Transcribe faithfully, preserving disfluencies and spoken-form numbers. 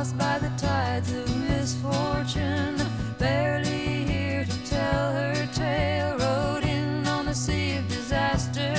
tossed by the tides of misfortune, barely here to tell her tale, rode in on the sea of disaster.